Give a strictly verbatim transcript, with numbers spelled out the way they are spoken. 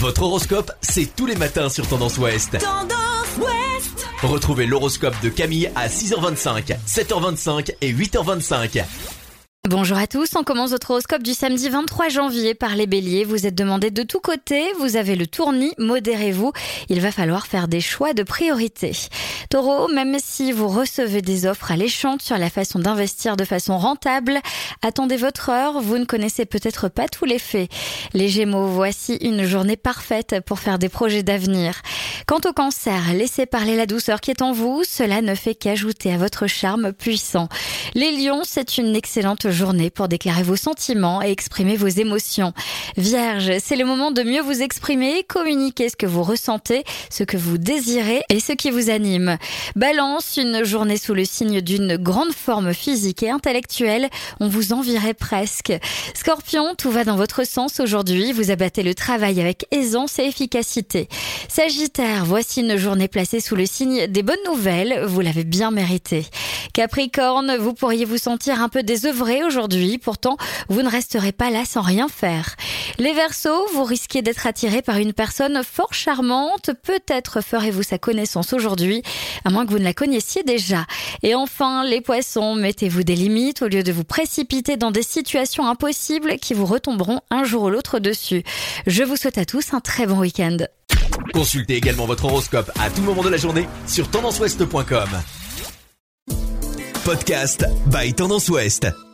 Votre horoscope, c'est tous les matins sur Tendance Ouest. Tendance Ouest. Retrouvez l'horoscope de Camille à six heures vingt-cinq, sept heures vingt-cinq et huit heures vingt-cinq. Bonjour à tous, on commence votre horoscope du samedi vingt-trois janvier par les béliers. Vous êtes demandés de tous côtés, vous avez le tournis, modérez-vous. Il va falloir faire des choix de priorité. Taureau, même si vous recevez des offres alléchantes sur la façon d'investir de façon rentable, attendez votre heure, vous ne connaissez peut-être pas tous les faits. Les Gémeaux, voici une journée parfaite pour faire des projets d'avenir. Quant au cancer, laissez parler la douceur qui est en vous, cela ne fait qu'ajouter à votre charme puissant. Les lions, c'est une excellente journée pour déclarer vos sentiments et exprimer vos émotions. Vierge, c'est le moment de mieux vous exprimer, communiquer ce que vous ressentez, ce que vous désirez et ce qui vous anime. Balance, une journée sous le signe d'une grande forme physique et intellectuelle, on vous envierait presque. Scorpion, tout va dans votre sens aujourd'hui, vous abattez le travail avec aisance et efficacité. Sagittaire, voici une journée placée sous le signe des bonnes nouvelles, vous l'avez bien mérité. Capricorne, vous pourriez vous sentir un peu désœuvré aujourd'hui, pourtant vous ne resterez pas là sans rien faire. Les Verseaux, vous risquez d'être attiré par une personne fort charmante, peut-être ferez-vous sa connaissance aujourd'hui, à moins que vous ne la connaissiez déjà. Et enfin, les Poissons, mettez-vous des limites au lieu de vous précipiter dans des situations impossibles qui vous retomberont un jour ou l'autre dessus. Je vous souhaite à tous un très bon week-end. Consultez également votre horoscope à tout moment de la journée sur tendance ouest point com. Podcast by Tendance Ouest.